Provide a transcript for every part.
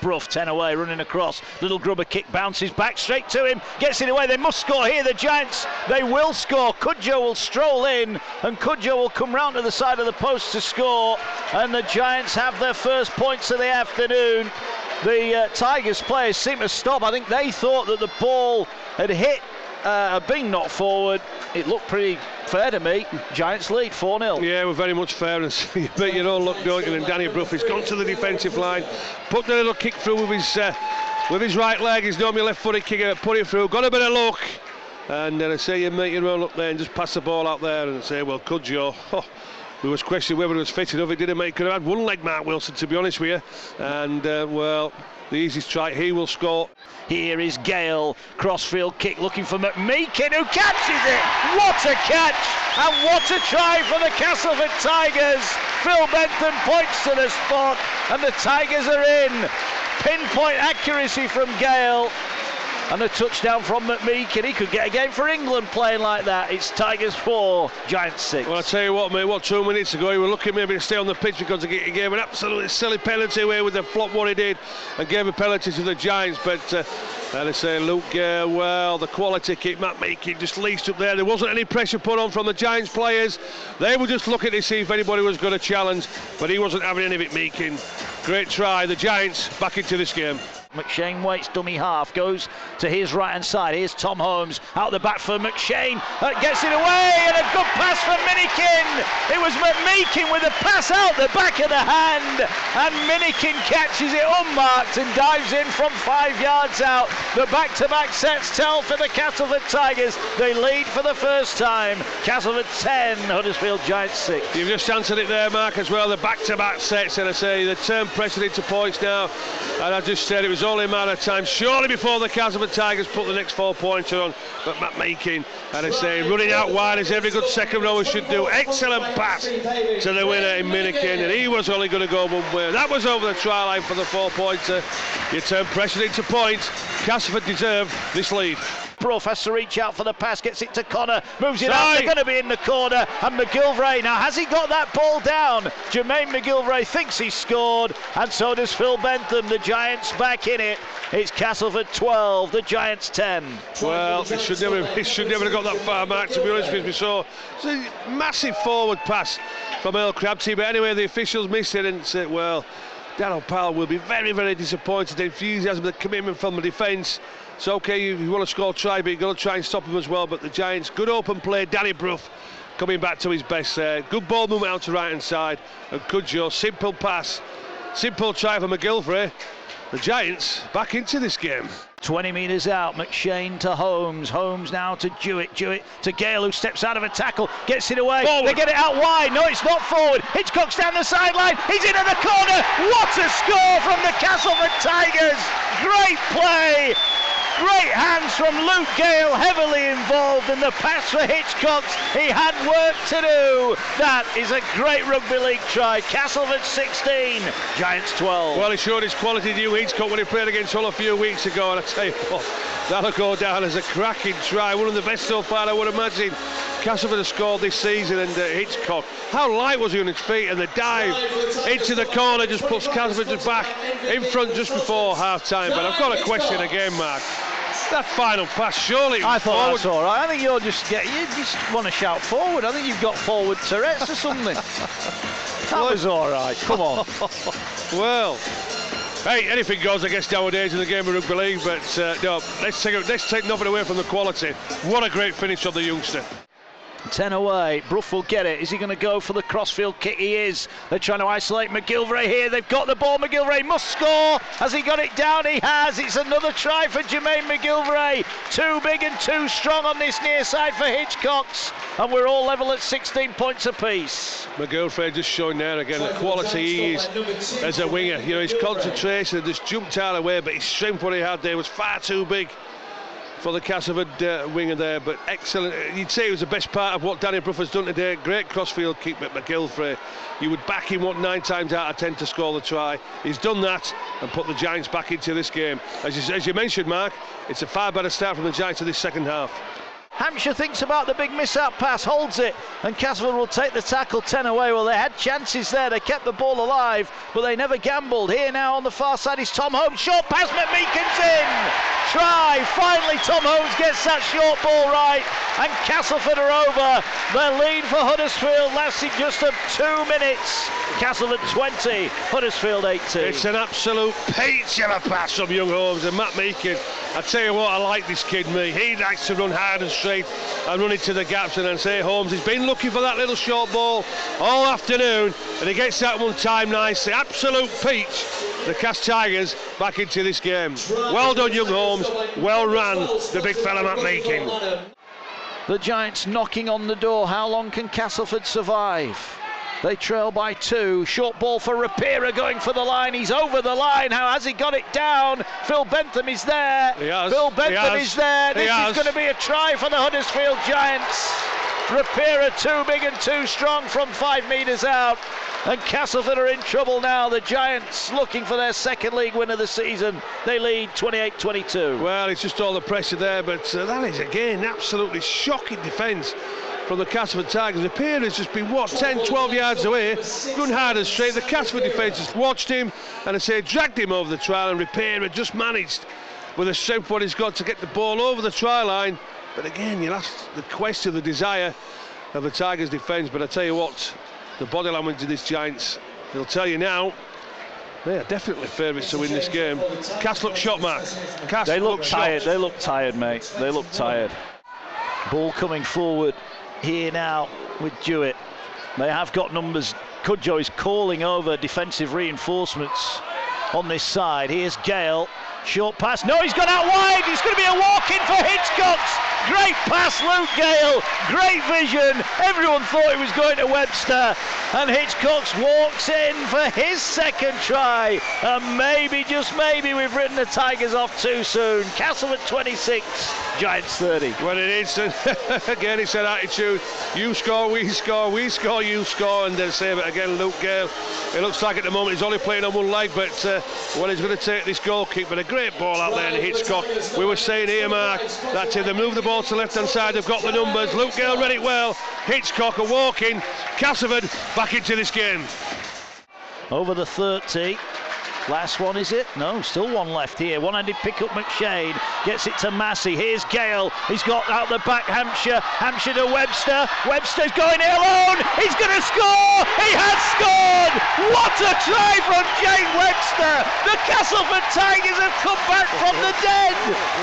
Brough 10 away, running across. Little Grubber kick bounces back straight to him, gets it away. They must score here, the Giants. They will score. Cudjoe will stroll in, and Cudjoe will come round to the side of the post to score. And the Giants have their first points of the afternoon. The Tigers players seem to stop. I think they thought that the ball had hit, being knocked forward. It looked pretty fair to me. Giants lead 4-0. Yeah, we're very much fair. And you bet your own luck, don't you? And Danny Brough has gone to the defensive line, put the little kick through with his right leg. He's normally left-footed kicker, put it through, got a bit of luck. And then I say you make your own luck there and just pass the ball out there and say, well, Cudjoe. We was questioning whether it was fit enough. It didn't make. Could have had one leg, Mark Wilson, to be honest with you. And well, the easiest try, he will score. Here is Gale, crossfield kick looking for McMeekin, who catches it. What a catch, and what a try for the Castleford Tigers. Phil Bentham points to the spot, and the Tigers are in. Pinpoint accuracy from Gale. And a touchdown from McMeekin. He could get a game for England playing like that. It's Tigers 4, Giants 6. Well, I tell you what, mate, 2 minutes ago, he was looking maybe to stay on the pitch because he gave an absolutely silly penalty away with the flop what he did and gave a penalty to the Giants. But and I say, Luke Gale, well, the quality kick, McMeekin just leased up there. There wasn't any pressure put on from the Giants players. They were just looking to see if anybody was going to challenge, but he wasn't having any of it, Meekin. Great try. The Giants back into this game. McShane waits, dummy half, goes to his right hand side. Here's Tom Holmes out the back for McShane, gets it away, and a good pass from Minikin. It was McMeekin with a pass out the back of the hand, and Minikin catches it unmarked and dives in from 5 yards out. The back-to-back sets tell for the Castleford Tigers. They lead for the first time. Castleford 10, Huddersfield Giants 6. You've just answered it there, Mark, as well. The back-to-back sets, and I say the turn precedent to points now, and I just said it was only a matter of time, surely, before the Castleford Tigers put the next 4 points on. But McMeekin, and I say, running out wide as every good second rower should do. Excellent pass to the winner in Minikin, and he was only going to go one way. That was over the try line for the 4-pointer. You turn precedent to points. Castleford deserve this lead. Brough has to reach out for the pass, gets it to Connor, moves it out, they're going to be in the corner, and McGilvray, now has he got that ball down? Jermaine McGilvray thinks he scored, and so does Phil Bentham. The Giants back in it. It's Castleford 12, the Giants 10. Well, it should never have got that far, Mark, to be honest with you. So it's a massive forward pass from Earl Crabtree, but anyway, the officials missed it and said, well, Darryl Powell will be very, very disappointed. The enthusiasm, the commitment from the defence. It's okay, you want to score, try, but you've got to try and stop him as well. But the Giants, good open play. Danny Brough coming back to his best there. Good ball movement out to right hand side. And Cudjoe, simple pass, simple try for McGilvray. The Giants back into this game. 20 metres out, McShane to Holmes. Holmes now to Jewett. Jewett to Gale, who steps out of a tackle, gets it away. Forward. They get it out wide. No, it's not forward. Hitchcock's down the sideline. He's into the corner. What a score from the Castleford Tigers. Great play. Great hands from Luke Gale, heavily involved, and the pass for Hitchcocks. He had work to do. That is a great rugby league try. Castleford 16, Giants 12. Well, he showed his quality to Hitchcock when he played against Hull a few weeks ago, and I tell you what, that'll go down as a cracking try. One of the best so far, I would imagine. Castleford has scored this season, and Hitchcock, how light was he on his feet, and the dive into the corner just puts Castleford just back in front just before half time. But I've got a question again, Mark. That final pass, surely. I thought that's all right. I think you just want to shout forward. I think you've got forward Tourette's or something. That was all right. Come on. Well, hey, anything goes, I guess, nowadays in the game of rugby league. But no, let's take nothing away from the quality. What a great finish of the youngster. 10 away, Brough will get it. Is he going to go for the crossfield kick? He is. They're trying to isolate McGilvray here. They've got the ball. McGilvray must score. Has he got it down? He has. It's another try for Jermaine McGilvray. Too big and too strong on this near side for Hitchcocks. And we're all level at 16 points apiece. McGilvray just showing there again the quality he is as a winger. You know, his concentration just jumped out of the way, but his strength what he had there was far too big for the Castleford winger there, but excellent. You'd say it was the best part of what Danny Brough has done today. Great crossfield kick at McGilvray. You would back him 9 times out of 10 to score the try. He's done that and put the Giants back into this game. As you mentioned, Mark, it's a far better start from the Giants in this second half. Hampshire thinks about the big miss-out pass, holds it, and Castleford will take the tackle 10 away. Well, they had chances there, they kept the ball alive, but they never gambled. Here now on the far side is Tom Holmes, short pass, McMeekin's in! Try, finally Tom Holmes gets that short ball right, and Castleford are over. Their lead for Huddersfield lasted just 2 minutes. Castleford 20, Huddersfield 18. It's an absolute peach of a pass from young Holmes, and Matt Meakin, I tell you what, I like this kid, me. He likes to run hard and straight and run into the gaps, and then say Holmes, he's been looking for that little short ball all afternoon, and he gets that one timed nicely. Absolute peach. The Cast Tigers back into this game. Well done, young Holmes. Well ran, the big fella Matt Meakin. The Giants knocking on the door. How long can Castleford survive? They trail by 2. Short ball for Rapira going for the line. He's over the line. How has he got it down? Phil Bentham is there. Phil Bentham is there. This is going to be a try for the Huddersfield Giants. Rapira too big and too strong from 5 metres out. And Castleford are in trouble now. The Giants looking for their second league win of the season. They lead 28-22. Well, it's just all the pressure there, but that is again absolutely shocking defence from the Castleford Tigers. Rapira has just been, 10-12 yards away, going hard and straight. The Castleford defence has watched him and I say dragged him over the try, and Rapira just managed with the strength what he's got to get the ball over the try line. But again, you'll ask the question, the desire of the Tigers defence, but I tell you what, the body language of these Giants, they'll tell you now, they are definitely favourites to win this game. Cass looks shot, Mark. Cass they look tired. They look tired, mate. They look tired. Ball coming forward here now with Jewett. They have got numbers. Cudjoe is calling over defensive reinforcements on this side. Here's Gale. Short pass. No, he's gone out wide. It's going to be a walk-in for Hitchcox. Great pass, Luke Gale. Great vision. Everyone thought he was going to Webster. And Hitchcox walks in for his second try. And maybe, just maybe, we've written the Tigers off too soon. Castleford 26, Giants 30. Well, it is. Again, it's an attitude. You score, we score, we score, you score. And then save it again, Luke Gale. It looks like at the moment he's only playing on one leg, but well, he's going to take this goal kick. But a great ball out there to Hitchcock. We were saying here, Mark, that they move the ball to the left-hand side, they've got the numbers. Luke Gale read it well. Hitchcock a walk-in. Castleford back into this game. Over the 30. Last one, is it? No, still one left here. One-handed pick up, McShane gets it to Massey. Here's Gale. He's got out the back Hampshire. Hampshire to Webster. Webster's going it alone. He's going to score. He has scored. What a try from Jane Webster. The Castleford Tigers have come back from the dead.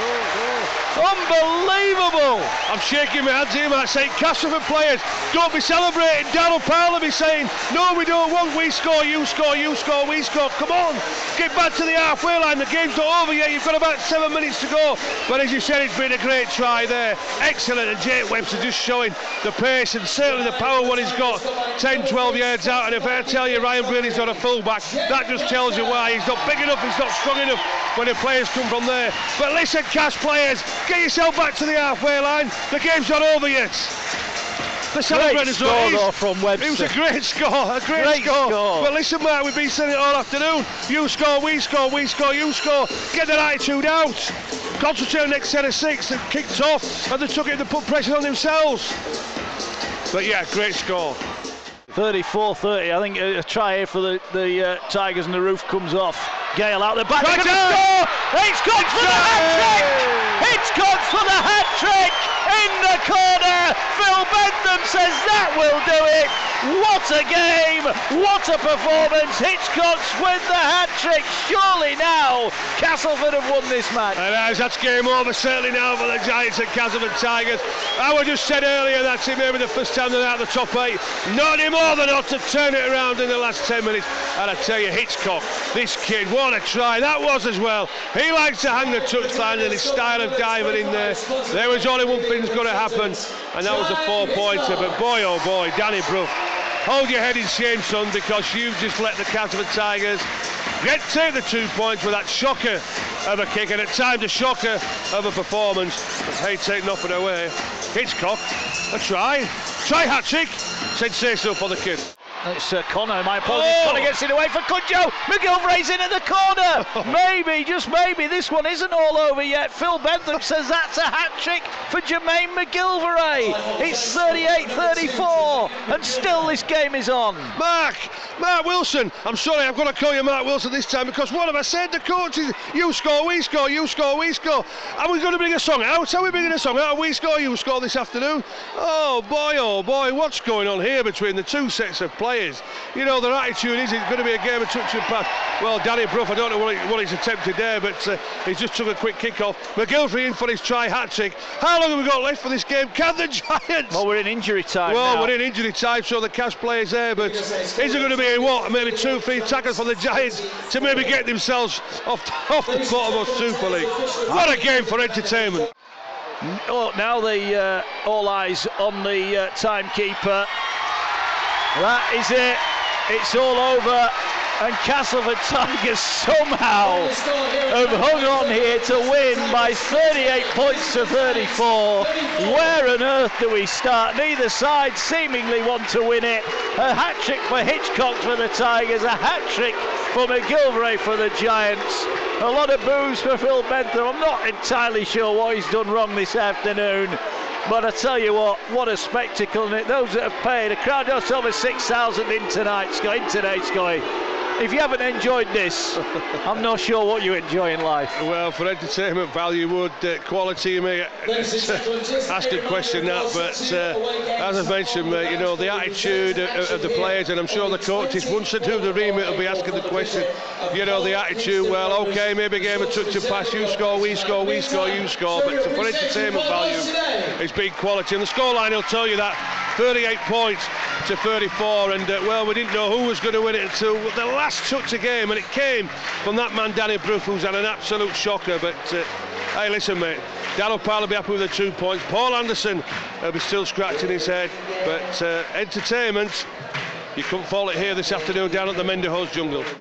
Unbelievable. I'm shaking my hands here, Matt, saying Castleford players, don't be celebrating. Darryl Powell will be saying, no, we don't want, we score, you score, you score, we score. Come on, get back to the halfway line. The game's not over yet. You've got about 7 minutes to go. But as you said, it's been a great try there. Excellent. And Jake Webster just showing the pace and certainly the power what he's got. 10-12 yards out. And if I tell you Ryan Braley's not a fullback, that just tells you why. He's not big enough, he's not strong enough when the players come from there. But listen, Cash players, get yourself back to the halfway line. The game's not over yet. The great score from Webster. It was a great score, a great score. But listen, Mark, we've been saying it all afternoon. You score, we score, we score, you score. Get that attitude out. Concentrate on the next set of 6 and kicked off, and they took it and they put pressure on themselves. But yeah, great score. 34-30. I think a try here for the Tigers, and the roof comes off. Gale out the back. Right, score! Hitchcock for the hat-trick! Hitchcock for the hat-trick! In the corner! Phil Bentham says that will do it! What a game! What a performance! Hitchcock's with the hat-trick. Surely now Castleford have won this match. And that's game over certainly now for the Giants and Castleford Tigers. I just said earlier that it may be the first time they're out of the top 8. Not any more than not to turn it around in the last 10 minutes. And I tell you, Hitchcock, this kid, what a try that was as well. He likes to hang the touchline and his style of diving in there. There was only one thing's going to happen, and that was a 4-pointer. But boy, oh boy, Danny Brough, hold your head in shame, son, because you've just let the Castleford Tigers take the 2 points with that shocker of a kick, and at times a shocker of a performance. But hey, take nothing away. Hitchcock, a try hat-trick. Sensational for the kid. It's Connor, my apologies. Connor gets it away for Cudjoe. McGilvray's in at the corner. Maybe, just maybe, this one isn't all over yet. Phil Bentham says that's a hat-trick for Jermaine McGilvray. It's 38-34, and still this game is on. Mark Wilson. I'm sorry, I've got to call you Mark Wilson this time, because what have I said? The coach is, you score, we score, you score, we score. Are we going to bring a song out? Are we bringing a song out? We score, you score this afternoon? Oh boy, what's going on here between the two sets of players? You know, their attitude is it's going to be a game of touch and pass. Well, Danny Brough, I don't know what he's attempted there, but he just took a quick kick-off. McGilvray in for his try hat-trick. How long have we got left for this game? Can the Giants? Well, we're in injury time now. We're in injury time, so the cash player's there, but is there going to be maybe 2-3 tackles for the Giants to maybe get themselves off the bottom of Super League? What a game for entertainment. Oh, now the all eyes on the timekeeper. That is it. It's all over, and Castleford Tigers somehow have hung on here to win by 38 points to 34. Where on earth do we start? Neither side seemingly want to win it. A hat-trick for Hitchcock for the Tigers, a hat-trick for McGilvray for the Giants. A lot of boos for Phil Bentham. I'm not entirely sure what he's done wrong this afternoon. But I tell you what a spectacle. And those that have paid, a crowd just over 6,000 in today, Scully. If you haven't enjoyed this, I'm not sure what you enjoy in life. Well, for entertainment value, would quality, you may ask a question that, but as I mentioned, mate, you know, the attitude of the players, and I'm sure the coaches, once they do the remit, will be asking the question, you know, the attitude, well, okay, maybe game of touch and pass, you score, we score, we score, you score, but for entertainment value, it's big quality, and the scoreline will tell you that. 38 points to 34, and well, we didn't know who was going to win it until the last touch of game, and it came from that man Danny Brough, who's had an absolute shocker. But hey, listen, mate, Darryl Powell will be happy with the 2 points. Paul Anderson will be still scratching his head, but entertainment, you couldn't fault it here this afternoon down at the Mendehoes Jungle.